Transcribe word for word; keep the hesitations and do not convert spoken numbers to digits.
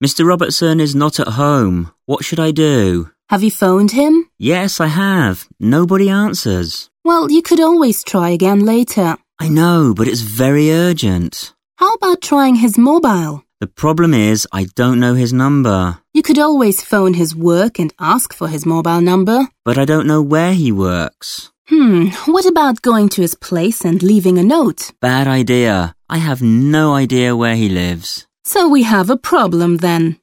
Mister Robertson is not at home. What should I do? Have you phoned him? Yes, I have. Nobody answers. Well, you could always try again later. I know, but it's very urgent. How about trying his mobile? The problem is I don't know his number. You could always phone his work and ask for his mobile number. But I don't know where he works. Hmm, what about going to his place and leaving a note? Bad idea. I have no idea where he lives. So we have a problem then.